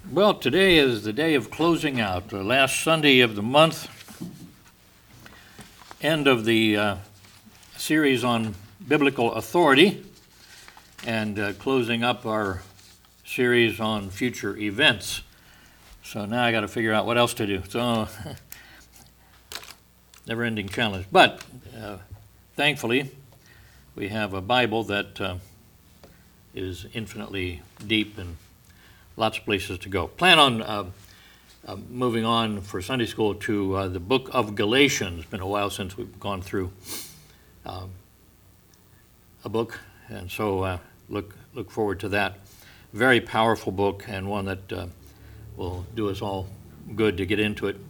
Well, today is the day of closing out, the last Sunday of the month, end of the series on biblical authority, and closing up our series on future events. So now I got to figure out what else to do. So, never-ending challenge. But thankfully, we have a Bible that is infinitely deep and lots of places to go. Plan on moving on for Sunday school to the book of Galatians. It's been a while since we've gone through a book, and so look forward to that. Very powerful book, and one that will do us all good to get into it.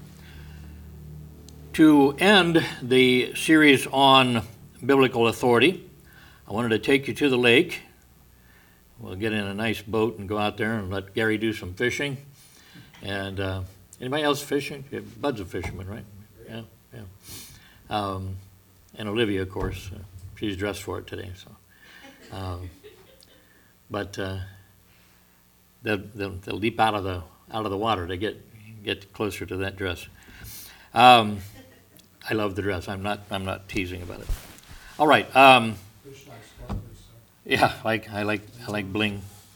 To end the series on biblical authority, I wanted to take you to the lake. We'll get in a nice boat and go out there and let Gary do some fishing. And anybody else fishing? Yeah, Bud's a fisherman, right? Yeah. And Olivia, of course, she's dressed for it today. So, but they'll leap out of the water to get closer to that dress. I love the dress. I'm not teasing about it. All right. Yeah, I like bling.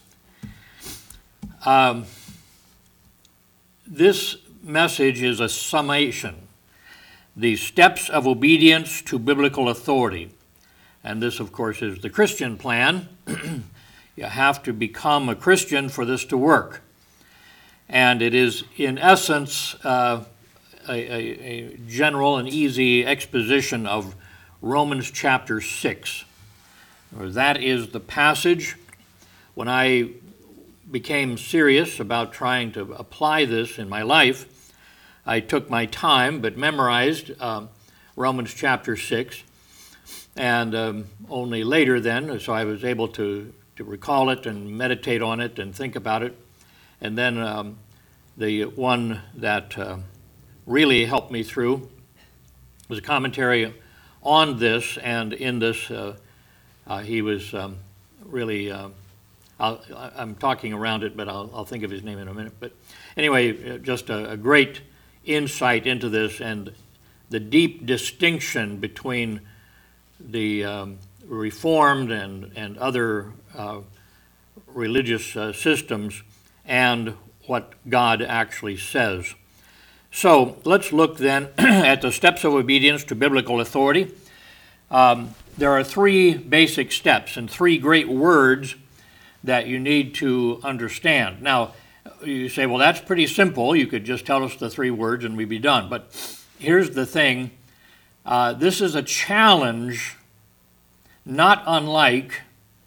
This message is a summation. The steps of obedience to biblical authority. And this, of course, is the Christian plan. You have to become a Christian for this to work. And it is, in essence, a general and easy exposition of Romans chapter 6. That is the passage. When I became serious about trying to apply this in my life, I took my time but memorized Romans chapter 6, and only later then, so I was able to recall it and meditate on it and think about it. And then the one that really helped me through was a commentary on this, and in this he was really, I'm talking around it, but I'll think of his name in a minute. But anyway, just a great insight into this and the deep distinction between the Reformed and other religious systems and what God actually says. So let's look then at the steps of obedience to biblical authority. There are three basic steps and three great words that you need to understand. Now, you say, well, that's pretty simple. You could just tell us the three words and we'd be done. But here's the thing. This is a challenge not unlike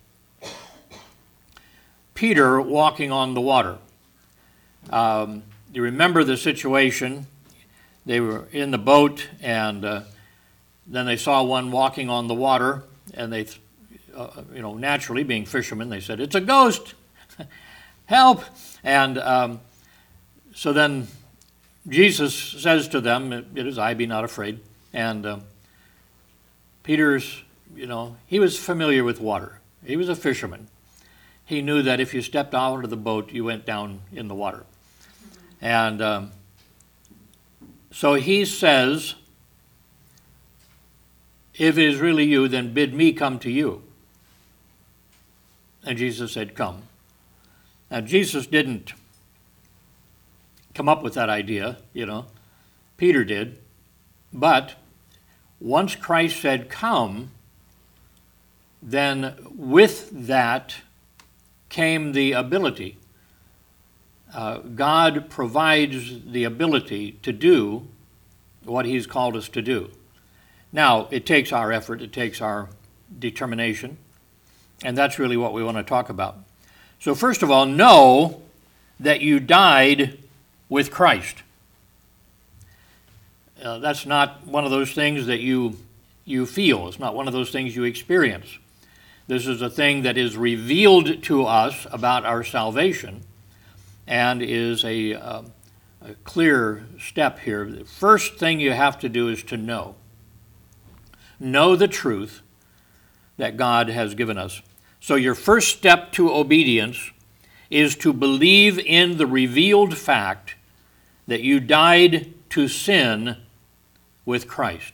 Peter walking on the water. You remember the situation. They were in the boat, and then they saw one walking on the water, and they, naturally being fishermen, they said, "It's a ghost! Help!" And so then Jesus says to them, "It is I, be not afraid." And Peter's, he was familiar with water. He was a fisherman. He knew that if you stepped out of the boat, you went down in the water. And so he says, "If it is really you, then bid me come to you." And Jesus said, "Come." Now, Jesus didn't come up with that idea, Peter did. But once Christ said, "Come," then with that came the ability. God provides the ability to do what he's called us to do. Now, it takes our effort, it takes our determination, and that's really what we want to talk about. So first of all, know that you died with Christ. That's not one of those things that you feel. It's not one of those things you experience. This is a thing that is revealed to us about our salvation and is a clear step here. The first thing you have to do is to know. Know the truth that God has given us. So your first step to obedience is to believe in the revealed fact that you died to sin with Christ.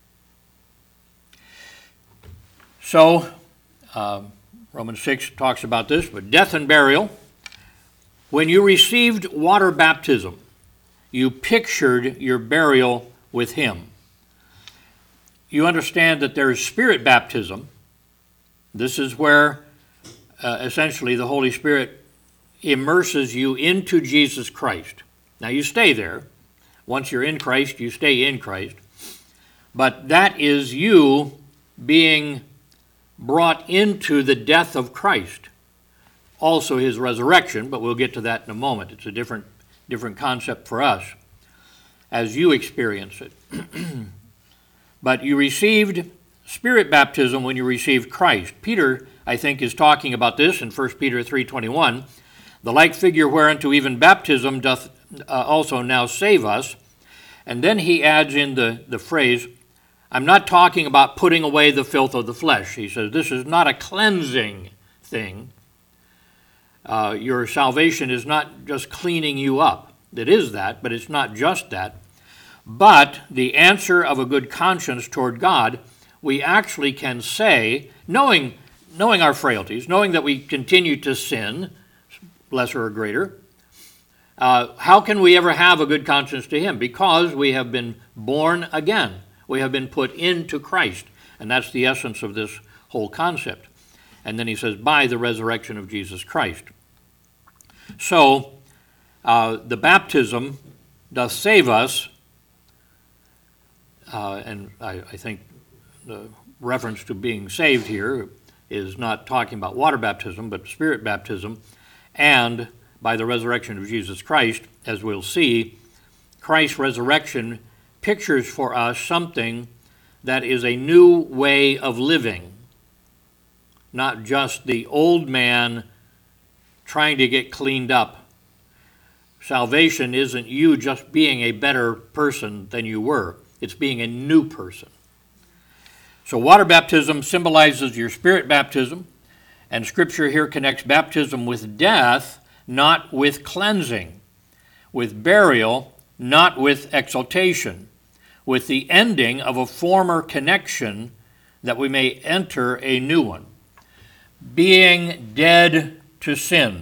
So, Romans 6 talks about this, but death and burial. When you received water baptism, you pictured your burial with him. You understand that there is spirit baptism. This is where essentially the Holy Spirit immerses you into Jesus Christ. Now you stay there. Once you're in Christ, you stay in Christ. But that is you being brought into the death of Christ. Also his resurrection, but we'll get to that in a moment. It's a different concept for us as you experience it. But you received spirit baptism when you received Christ. Peter, I think, is talking about this in 1 Peter 3:21. The like figure whereunto even baptism doth also now save us. And then he adds in the phrase, I'm not talking about putting away the filth of the flesh. He says this is not a cleansing thing. Your salvation is not just cleaning you up. It is that, but it's not just that. But the answer of a good conscience toward God, we actually can say, knowing our frailties, knowing that we continue to sin, lesser or greater, how can we ever have a good conscience to him? Because we have been born again. We have been put into Christ. And that's the essence of this whole concept. And then he says, by the resurrection of Jesus Christ. So, the baptism doth save us. And I think the reference to being saved here is not talking about water baptism, but spirit baptism. And by the resurrection of Jesus Christ, as we'll see, Christ's resurrection pictures for us something that is a new way of living, not just the old man trying to get cleaned up. Salvation isn't you just being a better person than you were. It's being a new person. So water baptism symbolizes your spirit baptism, and Scripture here connects baptism with death, not with cleansing, with burial, not with exaltation, with the ending of a former connection that we may enter a new one. Being dead to sin.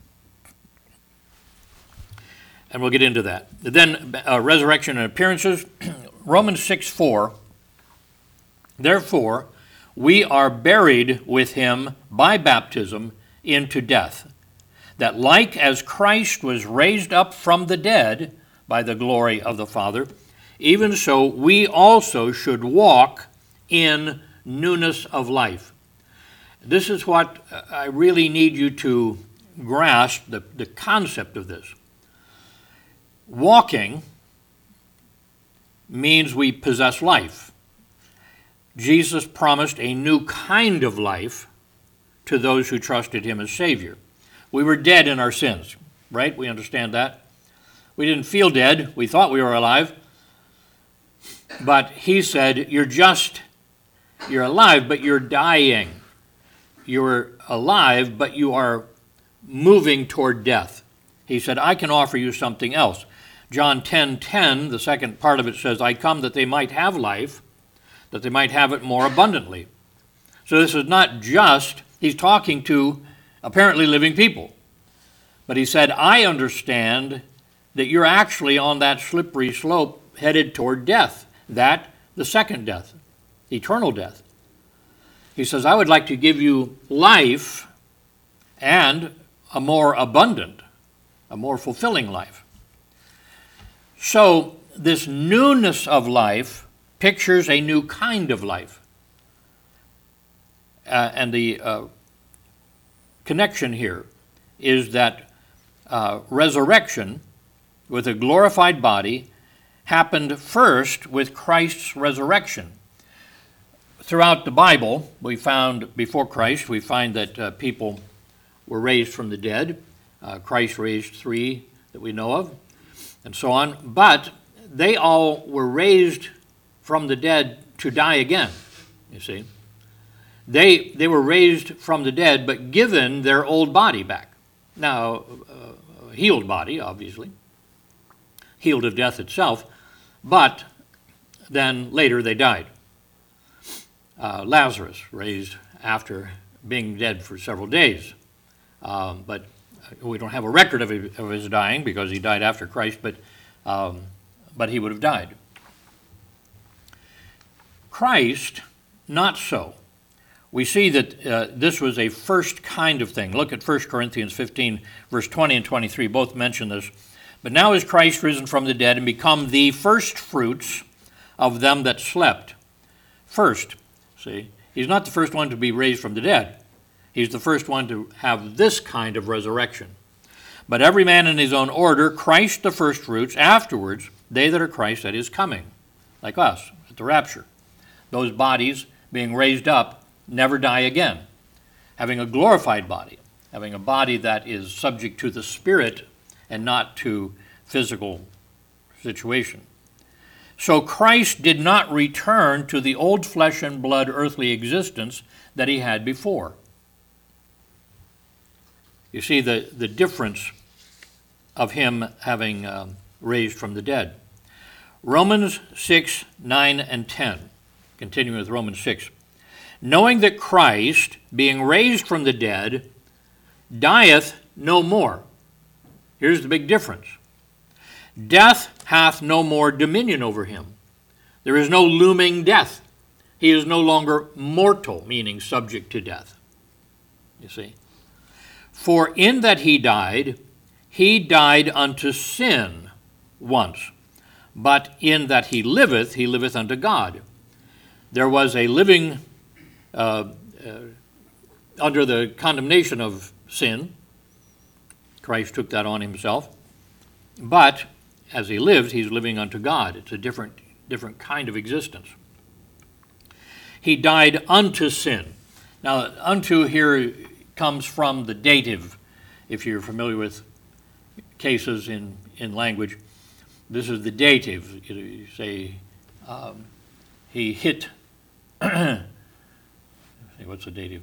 And we'll get into that. Then resurrection and appearances. Romans 6:4. Therefore, we are buried with him by baptism into death, that like as Christ was raised up from the dead by the glory of the Father, even so we also should walk in newness of life. This is what I really need you to grasp, the concept of this. Walking means we possess life. Jesus promised a new kind of life to those who trusted him as Savior. We were dead in our sins, right? We understand that. We didn't feel dead. We thought we were alive. But he said, you're alive, but you're dying. You're alive, but you are moving toward death. He said, I can offer you something else. John 10:10, the second part of it says, I come that they might have life, that they might have it more abundantly. So this is not just, he's talking to apparently living people. But he said, I understand that you're actually on that slippery slope headed toward death. That, the second death, eternal death. He says, I would like to give you life and a more abundant, a more fulfilling life. So this newness of life pictures a new kind of life. And the connection here is that resurrection with a glorified body happened first with Christ's resurrection. Throughout the Bible, we found, before Christ, we find that people were raised from the dead. Christ raised 3 that we know of, and so on. But they all were raised from the dead to die again, you see. They were raised from the dead, but given their old body back. Now, a healed body, obviously, healed of death itself, but then later they died. Lazarus raised after being dead for several days, but we don't have a record of his dying because he died after Christ, but he would have died. Christ, not so. We see that this was a first kind of thing. Look at 1 Corinthians 15, verse 20 and 23. Both mention this. But now is Christ risen from the dead and become the first fruits of them that slept. First, see, he's not the first one to be raised from the dead. He's the first one to have this kind of resurrection. But every man in his own order, Christ the first fruits, afterwards, they that are Christ at his coming, like us, at the rapture. Those bodies being raised up never die again, having a glorified body, having a body that is subject to the Spirit and not to physical situation. So Christ did not return to the old flesh and blood earthly existence that he had before. You see the difference of him having raised from the dead. Romans 6, 9, and 10, continuing with Romans 6. Knowing that Christ, being raised from the dead, dieth no more. Here's the big difference. Death hath no more dominion over him. There is no looming death. He is no longer mortal, meaning subject to death. You see? For in that he died unto sin once. But in that he liveth unto God. There was a living under the condemnation of sin. Christ took that on himself. But as he lived, he's living unto God. It's a different kind of existence. He died unto sin. Now, unto here comes from the dative, if you're familiar with cases in language. This is the dative. You say, he hit, what's the dative?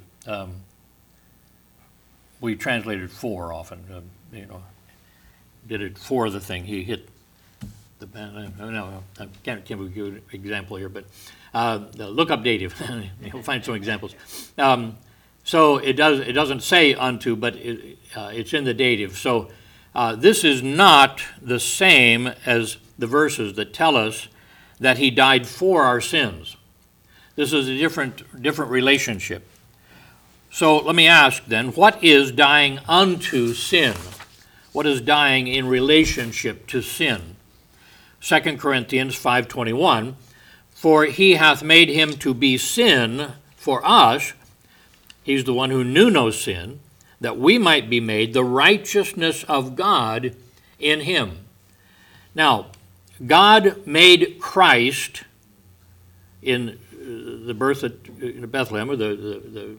We translated for often, did it for the thing. He hit the band. No, I can't give you an example here, but look up dative. You'll find some examples. So it doesn't say unto, but it's in the dative. So this is not the same as the verses that tell us that he died for our sins. This is a different relationship. So let me ask then, what is dying unto sin? What is dying in relationship to sin? 2 Corinthians 5:21, for he hath made him to be sin for us. He's the one who knew no sin, that we might be made the righteousness of God in him. Now, God made Christ in the birth at Bethlehem, or the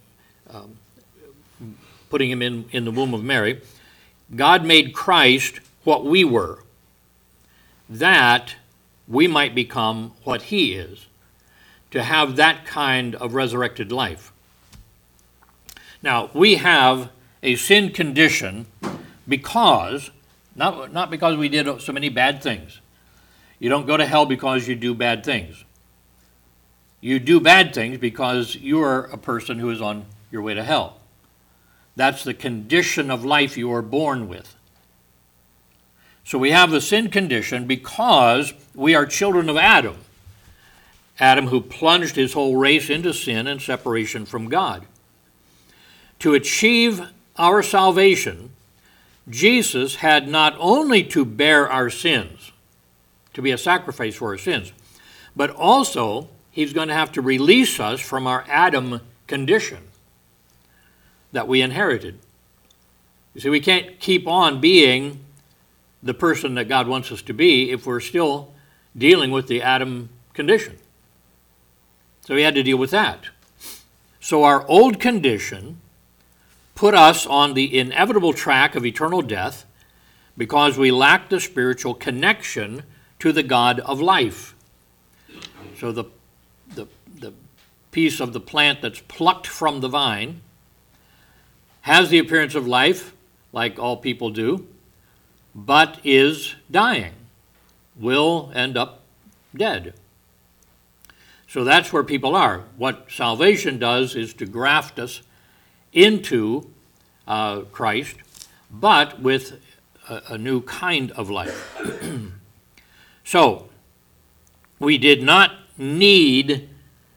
putting him in the womb of Mary. God made Christ what we were, that we might become what he is, to have that kind of resurrected life. Now, we have a sin condition because, not because we did so many bad things. You don't go to hell because you do bad things. You do bad things because you are a person who is on your way to hell. That's the condition of life you are born with. So we have the sin condition because we are children of Adam. Adam who plunged his whole race into sin and separation from God. To achieve our salvation, Jesus had not only to bear our sins, to be a sacrifice for our sins, but also he's going to have to release us from our Adam condition that we inherited. You see, we can't keep on being the person that God wants us to be if we're still dealing with the Adam condition. So he had to deal with that. So our old condition put us on the inevitable track of eternal death because we lacked the spiritual connection to the God of life. So the piece of the plant that's plucked from the vine has the appearance of life, like all people do, but is dying, will end up dead. So that's where people are. What salvation does is to graft us into Christ, but with a new kind of life. So, we did not need,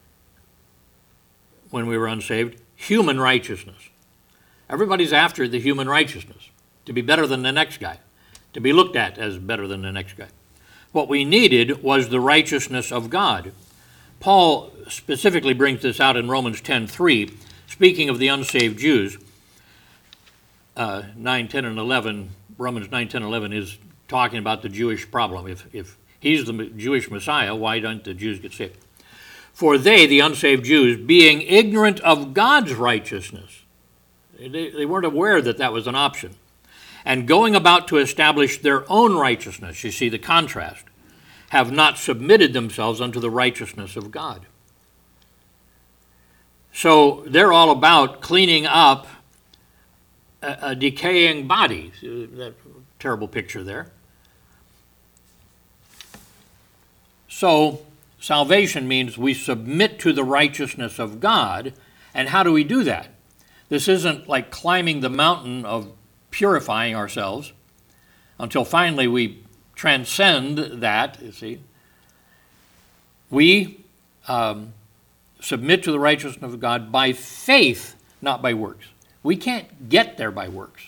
when we were unsaved, human righteousness. Everybody's after the human righteousness, to be better than the next guy, to be looked at as better than the next guy. What we needed was the righteousness of God. Paul specifically brings this out in Romans 10:3, speaking of the unsaved Jews. 9, 10, and 11, Romans 9, 10, 11 is talking about the Jewish problem. If he's the Jewish Messiah, why don't the Jews get saved? For they, the unsaved Jews, being ignorant of God's righteousness, they weren't aware that that was an option, and going about to establish their own righteousness, you see the contrast, have not submitted themselves unto the righteousness of God. So they're all about cleaning up a decaying body. That terrible picture there. So salvation means we submit to the righteousness of God. And how do we do that? This isn't like climbing the mountain of purifying ourselves until finally we transcend that, you see. We submit to the righteousness of God by faith, not by works. We can't get there by works.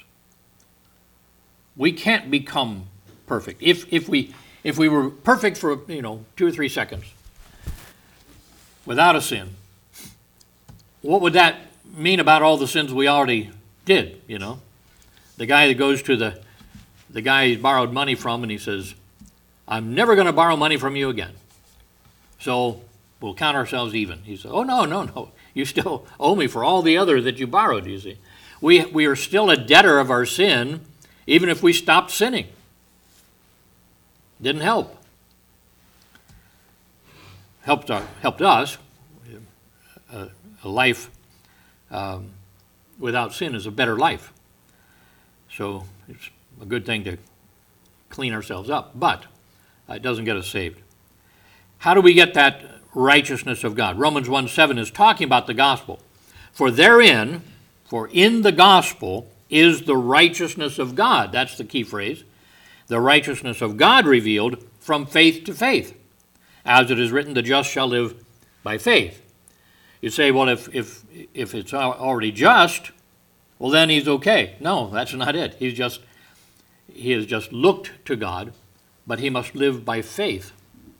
We can't become perfect. If we were perfect for 2 or 3 seconds without a sin, what would that mean about all the sins we already did? The guy that goes to the guy he's borrowed money from, and he says, "I'm never going to borrow money from you again. So we'll count ourselves even." He says, "Oh, no. You still owe me for all the other that you borrowed," you see. We are still a debtor of our sin, even if we stopped sinning. Didn't help. Helped us. A life without sin is a better life. So it's a good thing to clean ourselves up, but it doesn't get us saved. How do we get that righteousness of God? Romans 1:7 is talking about the gospel. For in the gospel is the righteousness of God. That's the key phrase. The righteousness of God revealed from faith to faith. As it is written, the just shall live by faith. You say, well, if it's already just, well, then he's okay. No, that's not it. He has just looked to God, but he must live by faith.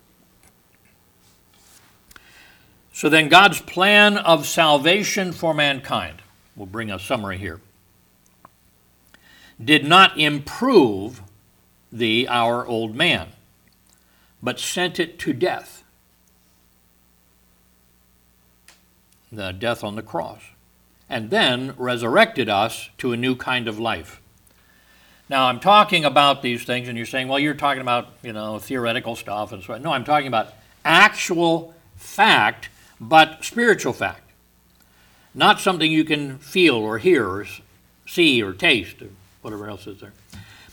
So then God's plan of salvation for mankind, we'll bring a summary here, did not improve our old man, but sent it to death, the death on the cross, and then resurrected us to a new kind of life. Now, I'm talking about these things, and you're saying, well, you're talking about, theoretical stuff and so on. No, I'm talking about actual fact, but spiritual fact. Not something you can feel or hear or see or taste or whatever else is there.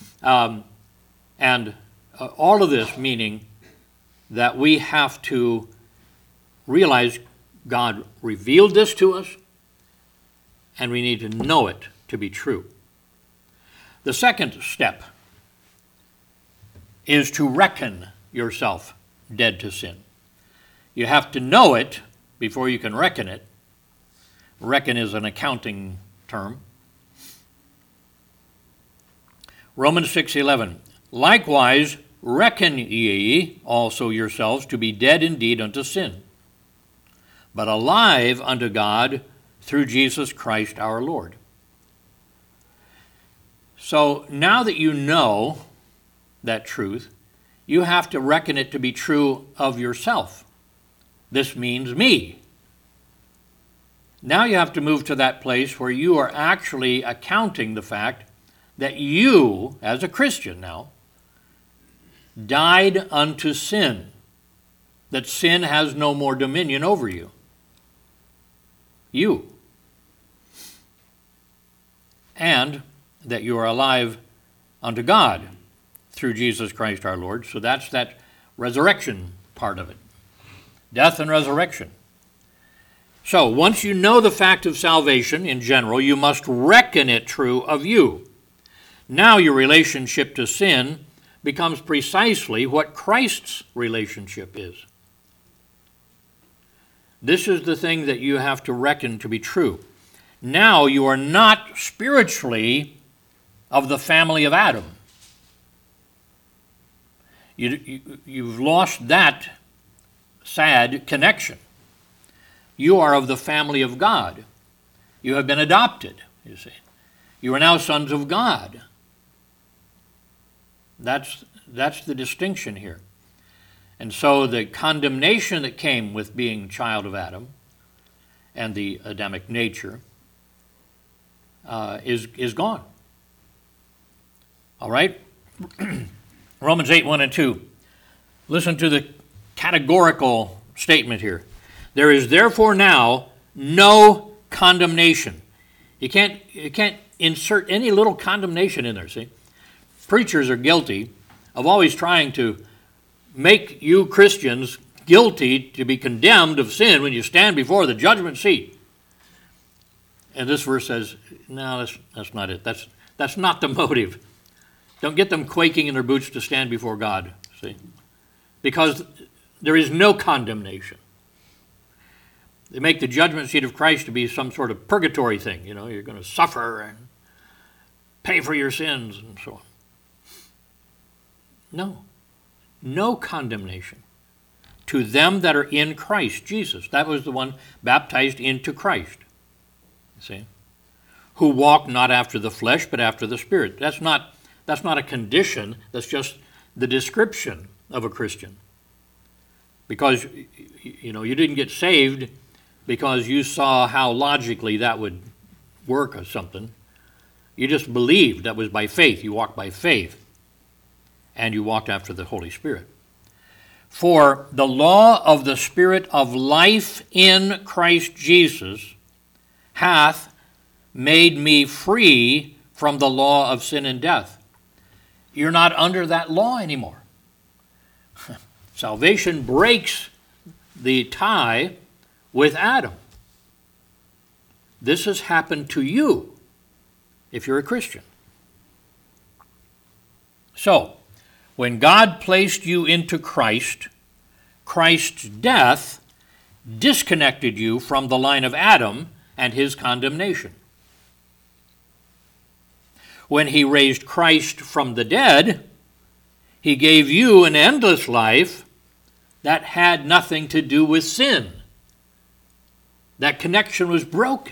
And all of this meaning that we have to realize God revealed this to us, and we need to know it to be true. The second step is to reckon yourself dead to sin. You have to know it before you can reckon it. Reckon is an accounting term. Romans 6:11. Likewise, reckon ye also yourselves to be dead indeed unto sin, but alive unto God through Jesus Christ our Lord. So now that you know that truth, you have to reckon it to be true of yourself. This means me. Now you have to move to that place where you are actually accounting the fact that you, as a Christian now, died unto sin, that sin has no more dominion over you. You. And that you are alive unto God through Jesus Christ our Lord. So that's that resurrection part of it. Death and resurrection. So once you know the fact of salvation in general, you must reckon it true of you. Now your relationship to sin becomes precisely what Christ's relationship is. This is the thing that you have to reckon to be true. Now you are not spiritually of the family of Adam. You've lost that sad connection. You are of the family of God. You have been adopted, you see. You are now sons of God. That's the distinction here. And so the condemnation that came with being child of Adam and the Adamic nature is gone. All right? Romans 8, 1 and 2. Listen to the categorical statement here. There is therefore now no condemnation. You can't insert any little condemnation in there, see? Preachers are guilty of always trying to make you Christians guilty to be condemned of sin when you stand before the judgment seat. And this verse says, no, that's not it. That's not the motive. Don't get them quaking in their boots to stand before God, see? Because there is no condemnation. They make the judgment seat of Christ to be some sort of purgatory thing. You know, you're going to suffer and pay for your sins and so on. No condemnation to them that are in Christ Jesus. That was the one baptized into Christ. You see? Who walk not after the flesh, but after the Spirit. That's not a condition. That's just the description of a Christian. Because, you know, you didn't get saved because you saw how logically that would work or something. You just believed. That was by faith. You walked by faith. And you walked after the Holy Spirit. For the law of the Spirit of life in Christ Jesus hath made me free from the law of sin and death. You're not under that law anymore. Salvation breaks the tie with Adam. This has happened to you if you're a Christian. So, when God placed you into Christ, Christ's death disconnected you from the line of Adam and his condemnation. When he raised Christ from the dead, he gave you an endless life that had nothing to do with sin. That connection was broken.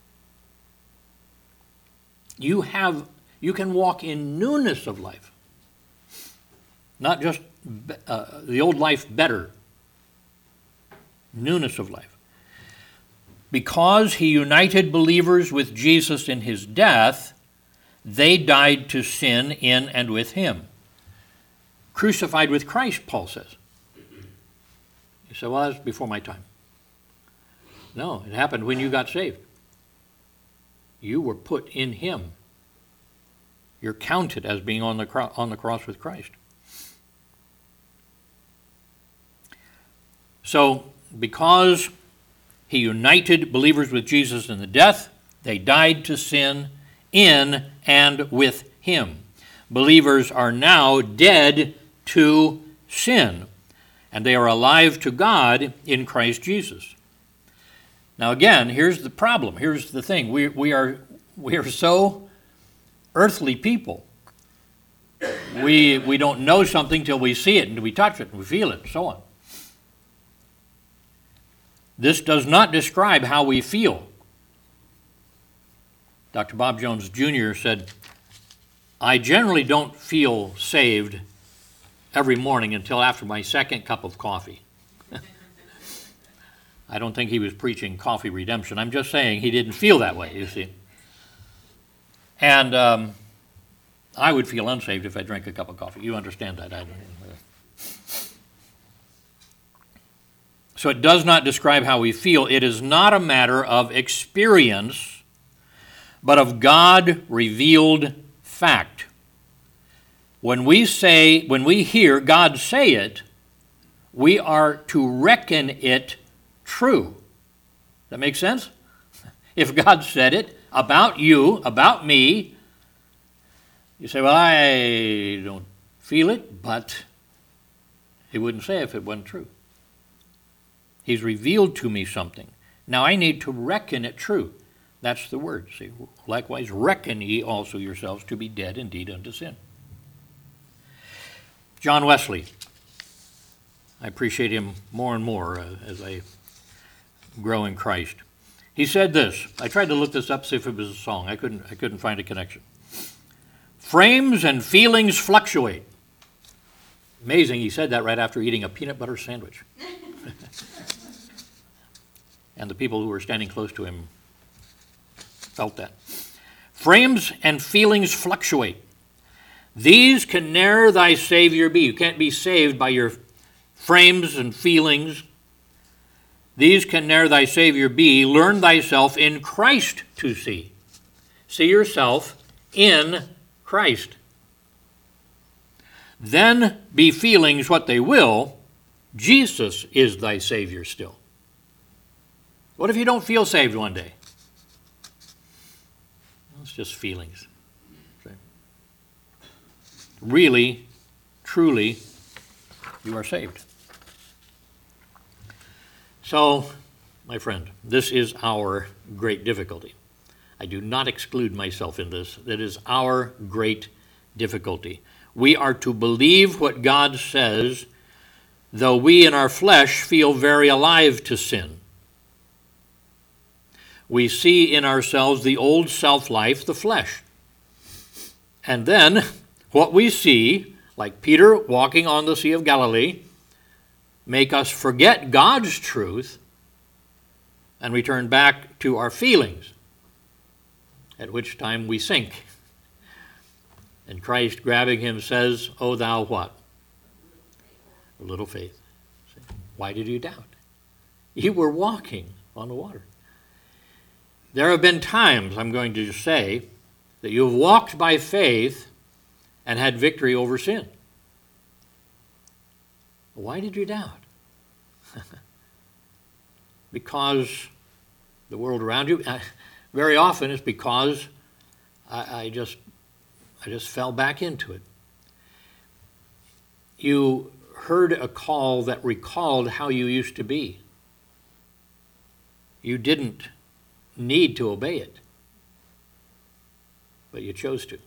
You can walk in newness of life. Not just the old life better. Newness of life. Because he united believers with Jesus in his death, they died to sin in and with him. Crucified with Christ, Paul says. You say, well, that's before my time. No, it happened when you got saved. You were put in him. You're counted as being on the cross with Christ. So, because he united believers with Jesus in the death, they died to sin in and with him. Believers are now dead to sin, and they are alive to God in Christ Jesus. Now again, here's the problem. Here's the thing. We are so earthly people. We don't know something till we see it and we touch it and we feel it and so on. This does not describe how we feel. Dr. Bob Jones Jr. said, I generally don't feel saved every morning until after my second cup of coffee. I don't think he was preaching coffee redemption. I'm just saying he didn't feel that way, you see. And I would feel unsaved if I drank a cup of coffee. You understand that, I don't. So it does not describe how we feel. It is not a matter of experience, but of God revealed fact. When we hear God say it, we are to reckon it true. That makes sense? If God said it about you, about me, you say, well, I don't feel it, but he wouldn't say it if it wasn't true. He's revealed to me something. Now I need to reckon it true. That's the word. See, likewise, reckon ye also yourselves to be dead indeed unto sin. John Wesley. I appreciate him more and more as I grow in Christ. He said this. I tried to look this up, see if it was a song. I couldn't find a connection. Frames and feelings fluctuate. Amazing, he said that right after eating a peanut butter sandwich. And the people who were standing close to him felt that. Frames and feelings fluctuate. These can ne'er thy Savior be. You can't be saved by your frames and feelings. These can ne'er thy Savior be. Learn thyself in Christ to see. See yourself in Christ. Then be feelings what they will, Jesus is thy Savior still. What if you don't feel saved one day? It's just feelings. Really, truly, you are saved. So, my friend, this is our great difficulty. I do not exclude myself in this. That is our great difficulty. We are to believe what God says, though we in our flesh feel very alive to sin. We see in ourselves the old self-life, the flesh. And then what we see, like Peter walking on the Sea of Galilee, make us forget God's truth and return back to our feelings, at which time we sink. And Christ, grabbing him, says, "O thou what? A little faith." Why did you doubt? You were walking on the water. There have been times, I'm going to just say, that you have walked by faith and had victory over sin. Why did you doubt? Because the world around you, very often it's because I just fell back into it. You heard a call that recalled how you used to be. You didn't need to obey it, but you chose to.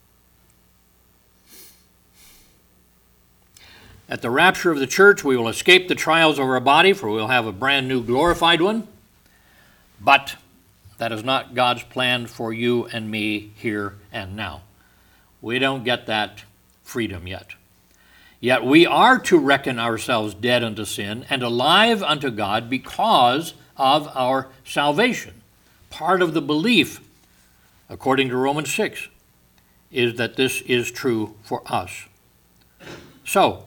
At the rapture of the church, we will escape the trials of our body, for we'll have a brand new glorified one. But that is not God's plan for you and me here and now. We don't get that freedom yet. Yet we are to reckon ourselves dead unto sin and alive unto God because of our salvation. Part of the belief, according to Romans 6, is that this is true for us. So,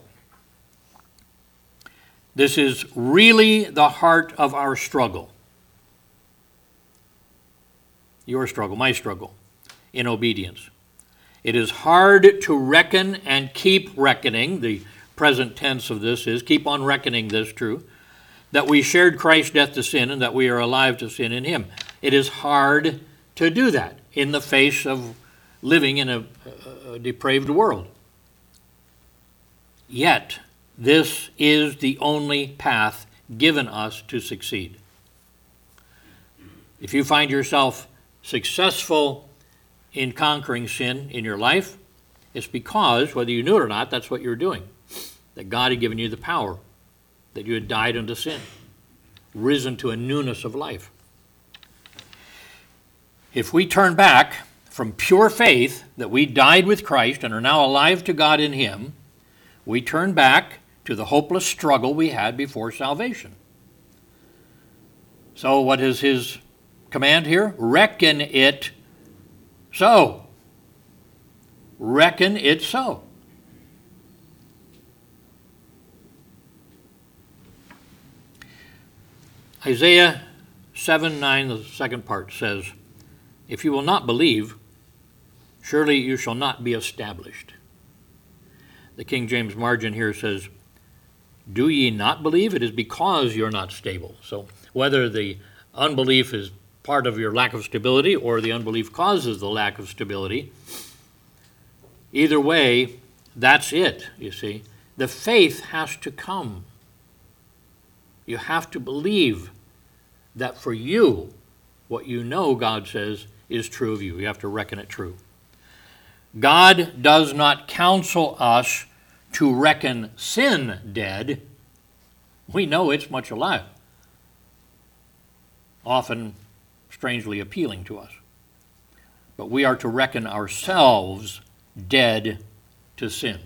this is really the heart of our struggle. Your struggle, my struggle, in obedience. It is hard to reckon and keep reckoning. The present tense of this is keep on reckoning this true, that we shared Christ's death to sin and that we are alive to sin in him. It is hard to do that in the face of living in a depraved world. Yet, this is the only path given us to succeed. If you find yourself successful in conquering sin in your life, it's because, whether you knew it or not, that's what you're doing. That God had given you the power, that you had died unto sin, risen to a newness of life. If we turn back from pure faith that we died with Christ and are now alive to God in him, we turn back to the hopeless struggle we had before salvation. So what is his command here? Reckon it so. Reckon it so. Isaiah 7:9, the second part, says, If you will not believe, surely you shall not be established. The King James margin here says, do ye not believe? It is because you're not stable. So whether the unbelief is part of your lack of stability or the unbelief causes the lack of stability, either way, that's it, you see. The faith has to come. You have to believe that for you, what you know God says is true of you. You have to reckon it true. God does not counsel us to reckon sin dead. We know it's much alive, often strangely appealing to us. But we are to reckon ourselves dead to sin.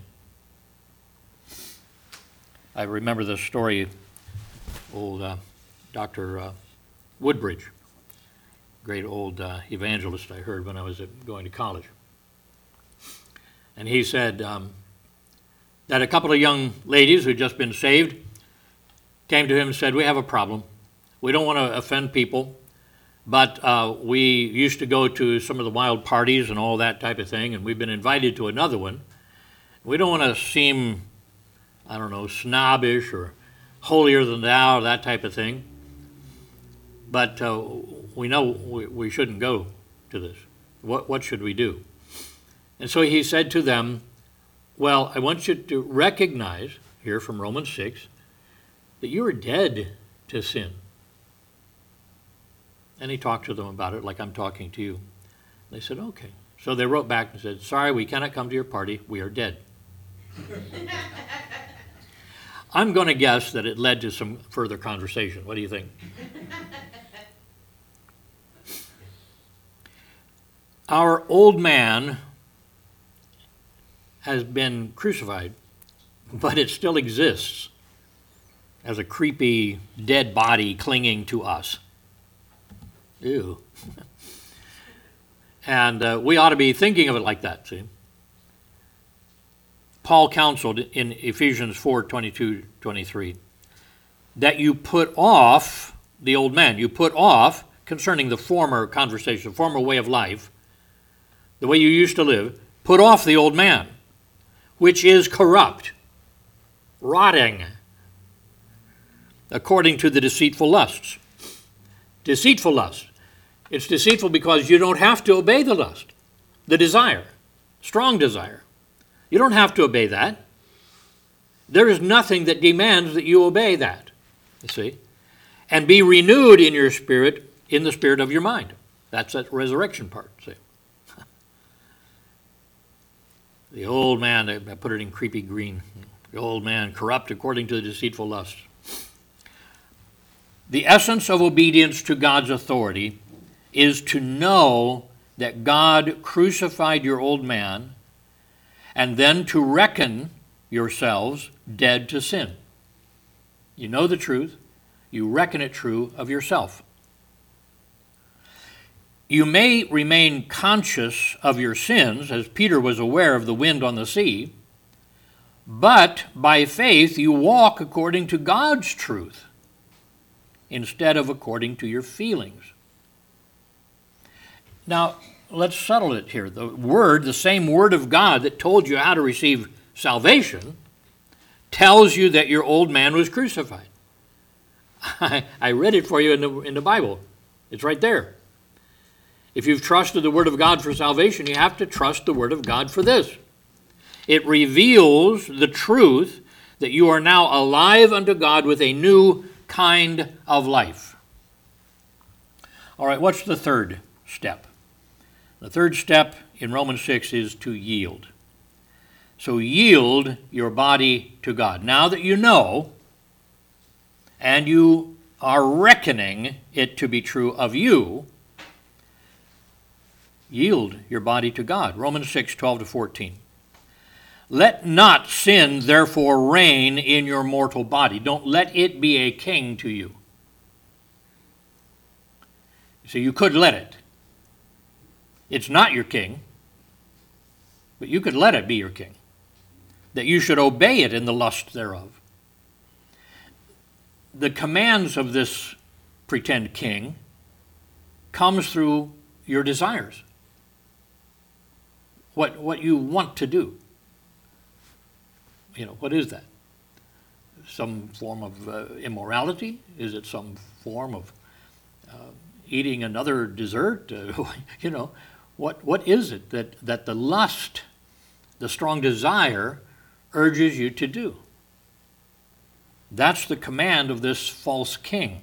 I remember the story, old Dr. Woodbridge, great old evangelist I heard when I was going to college. And he said that a couple of young ladies who'd just been saved came to him and said, we have a problem. We don't want to offend people, but we used to go to some of the wild parties and all that type of thing, and we've been invited to another one. We don't want to seem, I don't know, snobbish or holier than thou, or that type of thing. But we know we shouldn't go to this. What should we do? And so he said to them, well, I want you to recognize, here from Romans 6, that you are dead to sin. And he talked to them about it like I'm talking to you. They said, okay. So they wrote back and said, sorry, we cannot come to your party. We are dead. I'm going to guess that it led to some further conversation. What do you think? Our old man has been crucified, but it still exists as a creepy dead body clinging to us. Ew. And we ought to be thinking of it like that, see? Paul counseled in Ephesians 4:22-23 that you put off the old man. You put off, concerning the former conversation, the former way of life, the way you used to live, put off the old man, which is corrupt, rotting, according to the deceitful lusts. Deceitful lust. It's deceitful because you don't have to obey the lust, the desire, strong desire. You don't have to obey that. There is nothing that demands that you obey that, you see. And be renewed in your spirit, in the spirit of your mind. That's that resurrection part, see. The old man, I put it in creepy green, the old man corrupt according to the deceitful lust. The essence of obedience to God's authority is to know that God crucified your old man and then to reckon yourselves dead to sin. You know the truth. You reckon it true of yourself. You may remain conscious of your sins, as Peter was aware of the wind on the sea, but by faith you walk according to God's truth instead of according to your feelings. Now, let's settle it here. The same word of God that told you how to receive salvation, tells you that your old man was crucified. I read it for you in the Bible. It's right there. If you've trusted the Word of God for salvation, you have to trust the Word of God for this. It reveals the truth that you are now alive unto God with a new kind of life. All right, what's the third step? The third step in Romans 6 is to yield. So yield your body to God. Now that you know, and you are reckoning it to be true of you, yield your body to God. Romans 6:12-14. Let not sin therefore reign in your mortal body. Don't let it be a king to you. So you could let it. It's not your king, but you could let it be your king. That you should obey it in the lust thereof. The commands of this pretend king comes through your desires, what you want to do. What is that? Some form of immorality? Is it some form of eating another dessert? What is it that the lust, the strong desire, urges you to do? That's the command of this false king.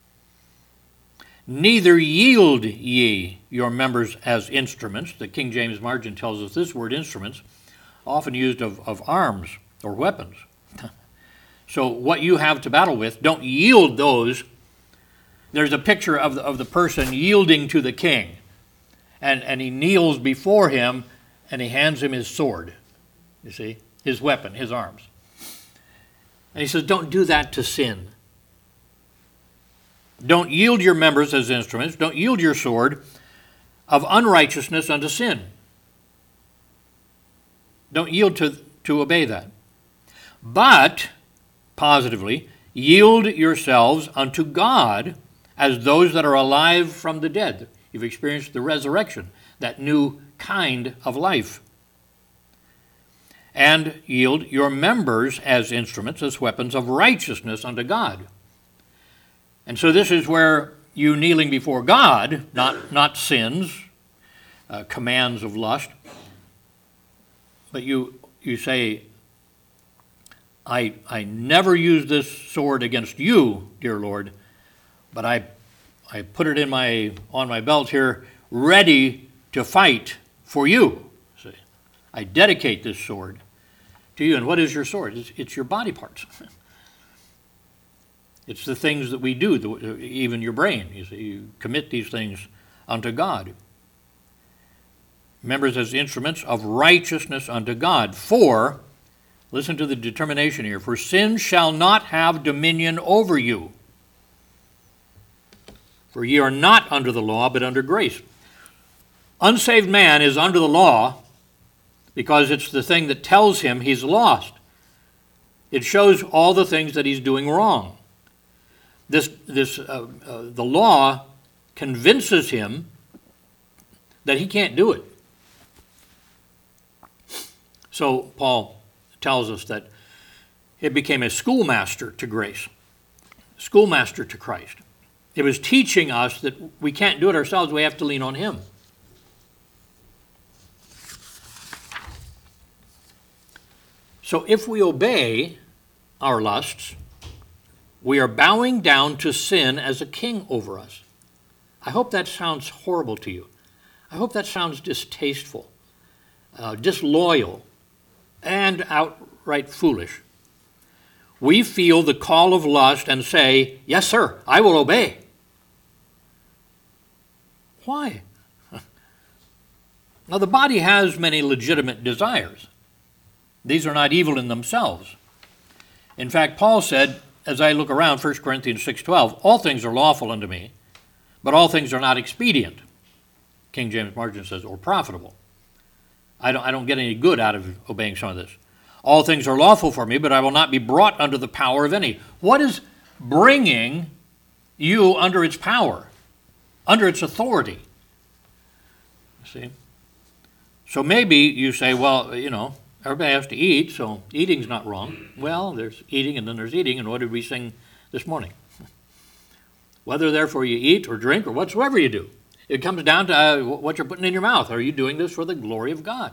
Neither yield ye your members as instruments. The King James Margin tells us this word instruments, often used of arms or weapons. So what you have to battle with, don't yield those. There's a picture of the person yielding to the king. And he kneels before him and he hands him his sword, you see, his weapon, his arms. And he says, don't do that to sin. Don't yield your members as instruments. Don't yield your sword of unrighteousness unto sin. Don't yield to obey that. But, positively, yield yourselves unto God as those that are alive from the dead. You've experienced the resurrection, that new kind of life. And yield your members as instruments, as weapons of righteousness unto God. And so this is where you kneeling before God, not sins, commands of lust, but you say, I never use this sword against you, dear Lord, but I put it on my belt here, ready to fight for you. See, I dedicate this sword to you. And what is your sword? It's your body parts. It's the things that we do, even your brain. You see, you commit these things unto God. Members as instruments of righteousness unto God. For, listen to the determination here, for sin shall not have dominion over you. For ye are not under the law, but under grace. Unsaved man is under the law because it's the thing that tells him he's lost. It shows all the things that he's doing wrong. The law convinces him that he can't do it. So Paul tells us that it became a schoolmaster to grace, schoolmaster to Christ. It was teaching us that we can't do it ourselves, we have to lean on him. So if we obey our lusts, we are bowing down to sin as a king over us. I hope that sounds horrible to you. I hope that sounds distasteful, disloyal, and outright foolish. We feel the call of lust and say, yes, sir, I will obey. Why? Now, the body has many legitimate desires. These are not evil in themselves. In fact, Paul said, as I look around, 1 Corinthians 6:12, all things are lawful unto me, but all things are not expedient. King James Margin says, or profitable. I don't get any good out of obeying some of this. All things are lawful for me, but I will not be brought under the power of any. What is bringing you under its power, under its authority? See? So maybe you say, well, everybody has to eat, so eating's not wrong. Well, there's eating and then there's eating, and what did we sing this morning? Whether therefore you eat or drink or whatsoever you do, it comes down to what you're putting in your mouth. Are you doing this for the glory of God?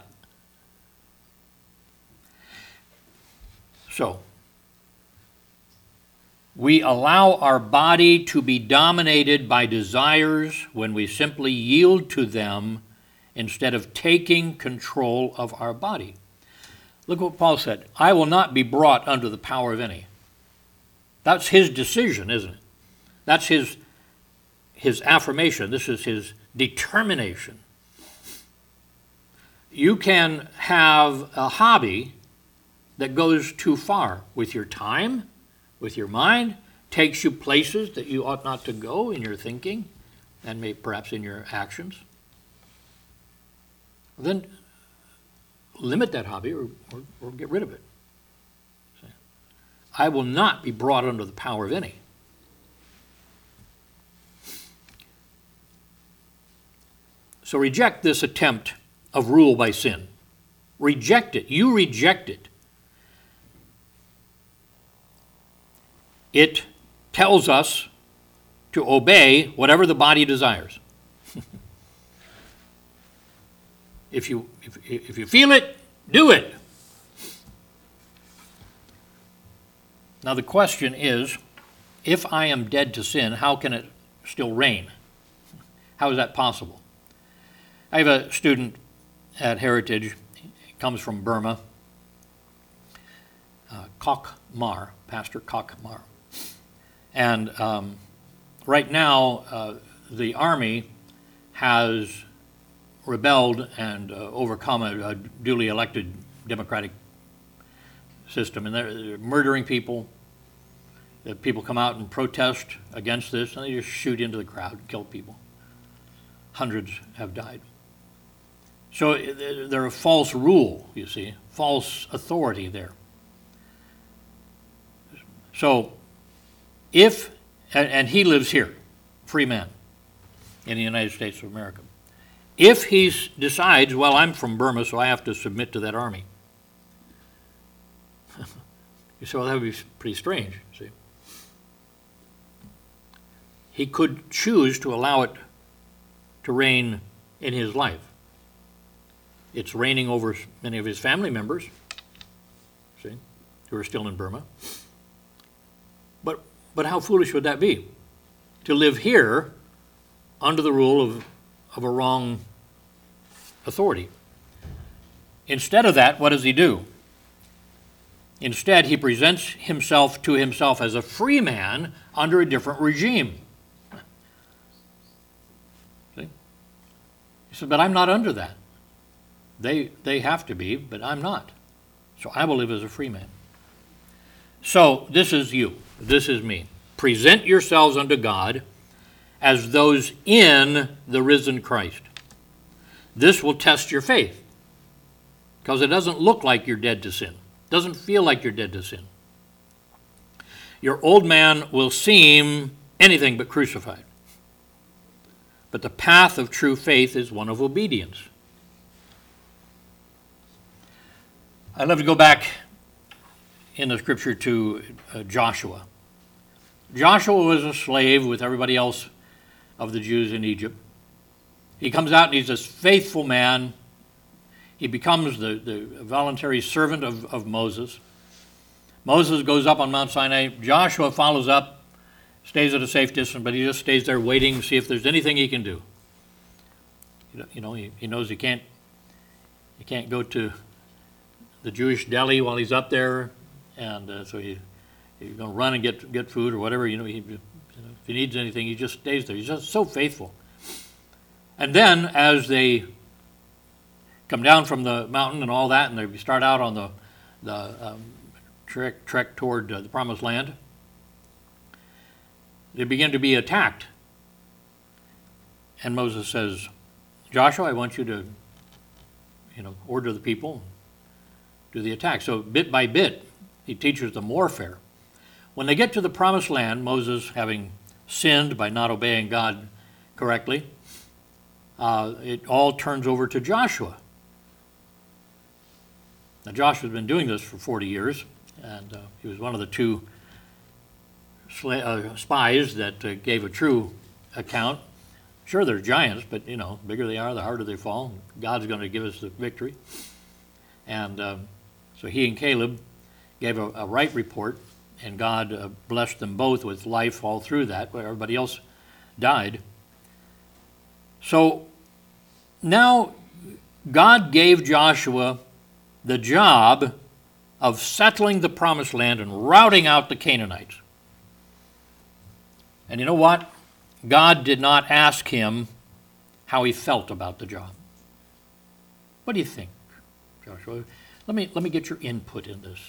So, we allow our body to be dominated by desires when we simply yield to them instead of taking control of our body. Look what Paul said. I will not be brought under the power of any. That's his decision, isn't it? That's his affirmation. This is his determination. You can have a hobby that goes too far with your time, with your mind, takes you places that you ought not to go in your thinking and perhaps in your actions. Then limit that hobby or get rid of it. I will not be brought under the power of any. So reject this attempt of rule by sin. Reject it. You reject it. It tells us to obey whatever the body desires. If you feel it, do it. Now the question is, if I am dead to sin, how can it still reign? How is that possible? I have a student at Heritage. He comes from Burma. Kok Mar, Pastor Kok Mar. And right now, the Army has rebelled and overcome a duly elected democratic system. And they're murdering people. People come out and protest against this, and they just shoot into the crowd and kill people. Hundreds have died. So they're a false rule, you see, false authority there. So if, and he lives here, free man, in the United States of America. If he decides, well, I'm from Burma, so I have to submit to that army. You say, well, that would be pretty strange, see. He could choose to allow it to reign in his life. It's reigning over many of his family members, see, who are still in Burma. But how foolish would that be? To live here under the rule of a wrong authority. Instead of that, what does he do? Instead, he presents himself to himself as a free man under a different regime. See? He said, but I'm not under that. They have to be, but I'm not. So I will live as a free man. So this is you. This is me. Present yourselves unto God as those in the risen Christ. This will test your faith, because it doesn't look like you're dead to sin. It doesn't feel like you're dead to sin. Your old man will seem anything but crucified. But the path of true faith is one of obedience. I'd love to go back in the scripture to Joshua. Joshua was a slave with everybody else of the Jews in Egypt. He comes out and he's this faithful man. He becomes the voluntary servant of Moses. Moses goes up on Mount Sinai. Joshua follows up, stays at a safe distance, but he just stays there waiting to see if there's anything he can do. You know, he knows he can't go to the Jewish deli while he's up there, and so he's going to run and get food or whatever. If he needs anything, he just stays there. He's just so faithful. And then as they come down from the mountain and all that, and they start out on the trek toward the Promised Land, they begin to be attacked. And Moses says, Joshua, I want you to, order the people, do the attack. So bit by bit, he teaches them warfare. When they get to the Promised Land, Moses, having sinned by not obeying God correctly, it all turns over to Joshua. Now, Joshua's been doing this for 40 years, and he was one of the two spies that gave a true account. Sure, they're giants, but, the bigger they are, the harder they fall. God's going to give us the victory. And so he and Caleb gave a right report, and God blessed them both with life all through that, where everybody else died. So now God gave Joshua the job of settling the Promised Land and routing out the Canaanites. And you know what? God did not ask him how he felt about the job. What do you think, Joshua? Let me get your input in this.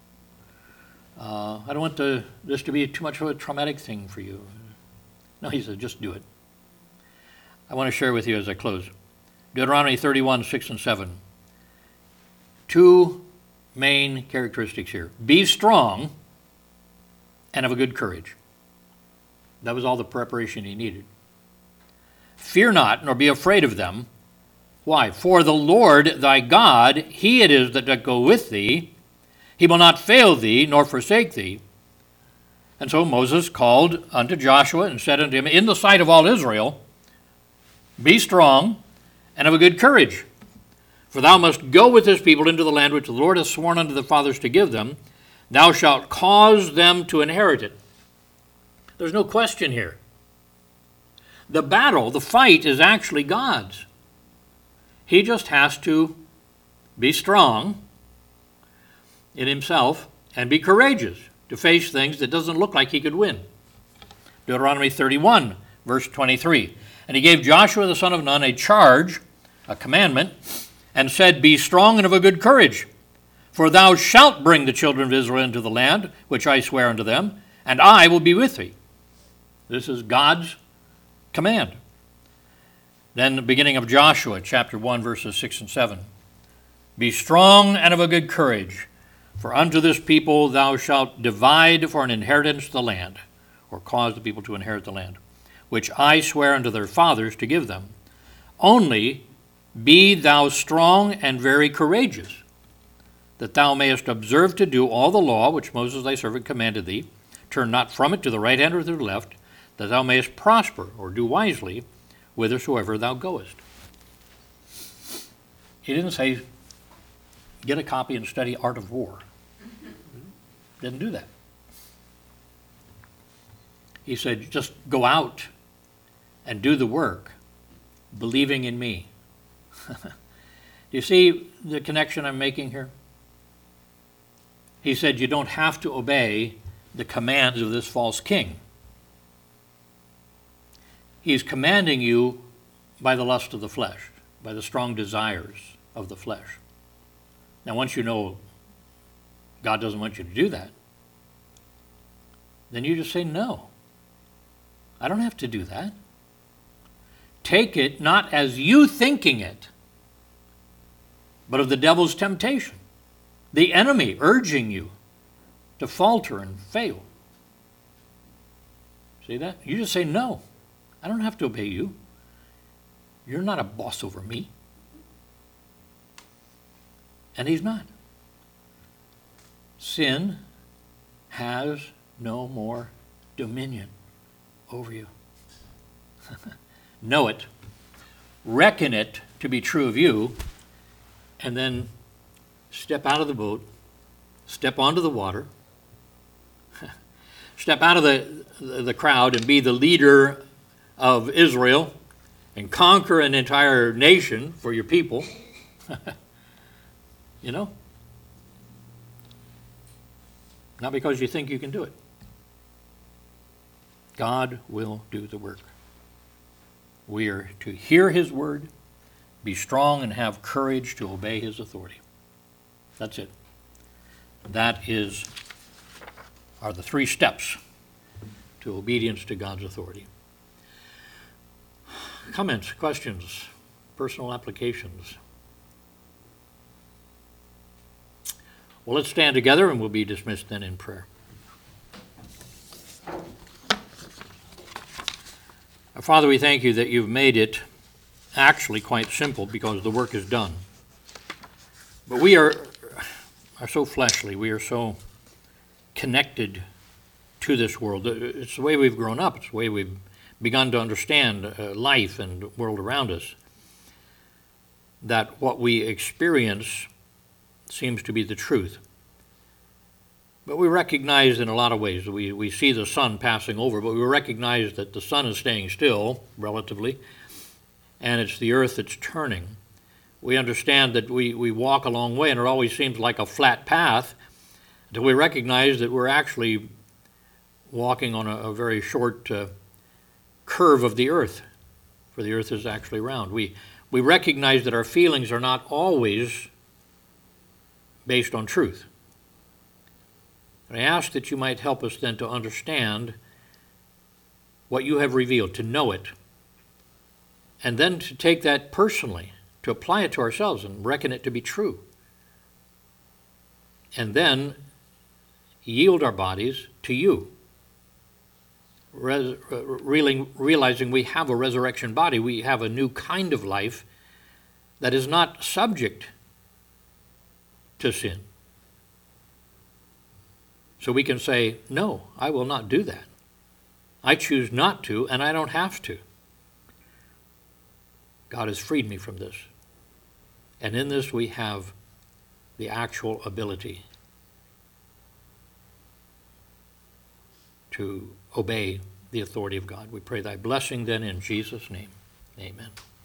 I don't want this to be too much of a traumatic thing for you. No, he said, just do it. I want to share with you as I close. Deuteronomy 31, 6 and 7. Two main characteristics here. Be strong and have a good courage. That was all the preparation he needed. Fear not, nor be afraid of them, Why? For the Lord thy God, he it is that doth go with thee. He will not fail thee, nor forsake thee. And so Moses called unto Joshua and said unto him, in the sight of all Israel, be strong and of a good courage. For thou must go with this people into the land which the Lord hath sworn unto the fathers to give them. Thou shalt cause them to inherit it. There's no question here. The battle, the fight, is actually God's. He just has to be strong in himself and be courageous to face things that doesn't look like he could win. Deuteronomy 31, verse 23. And he gave Joshua the son of Nun a charge, a commandment, and said, be strong and of a good courage, for thou shalt bring the children of Israel into the land, which I swear unto them, and I will be with thee. This is God's command. Then the beginning of Joshua, chapter 1, verses 6 and 7. Be strong and of a good courage, for unto this people thou shalt divide for an inheritance the land, or cause the people to inherit the land, which I swear unto their fathers to give them. Only be thou strong and very courageous, that thou mayest observe to do all the law which Moses thy servant commanded thee. Turn not from it to the right hand or to the left, that thou mayest prosper or do wisely whithersoever thou goest. He didn't say, get a copy and study Art of War. Didn't do that. He said, just go out and do the work, believing in me. You see the connection I'm making here? He said, you don't have to obey the commands of this false king. He's commanding you by the lust of the flesh, by the strong desires of the flesh. Now, once you know God doesn't want you to do that, then you just say, no, I don't have to do that. Take it not as you thinking it, but of the devil's temptation, the enemy urging you to falter and fail. See that? You just say, no, I don't have to obey you. You're not a boss over me. And he's not. Sin has no more dominion over you. Know it, reckon it to be true of you, and then step out of the boat, step onto the water, step out of the crowd and be the leader of Israel and conquer an entire nation for your people. You know? Not because you think you can do it. God will do the work. We are to hear his word, be strong, and have courage to obey his authority. That's it. That are the 3 steps to obedience to God's authority. Comments, questions, personal applications? Well, let's stand together and we'll be dismissed then in prayer. Our Father, we thank you that you've made it actually quite simple because the work is done. But we are so fleshly. We are so connected to this world. It's the way we've grown up. It's the way we've begun to understand life and the world around us, that what we experience seems to be the truth. But we recognize in a lot of ways, we see the sun passing over, but we recognize that the sun is staying still, relatively, and it's the earth that's turning. We understand that we walk a long way, and it always seems like a flat path, until we recognize that we're actually walking on a very short curve of the earth, for the earth is actually round. We recognize that our feelings are not always based on truth. And I ask that you might help us then to understand what you have revealed, to know it, and then to take that personally, to apply it to ourselves and reckon it to be true. And then yield our bodies to you, realizing we have a resurrection body, we have a new kind of life that is not subject to sin. So we can say, no, I will not do that. I choose not to, and I don't have to. God has freed me from this. And in this we have the actual ability to obey the authority of God. We pray thy blessing then in Jesus' name. Amen.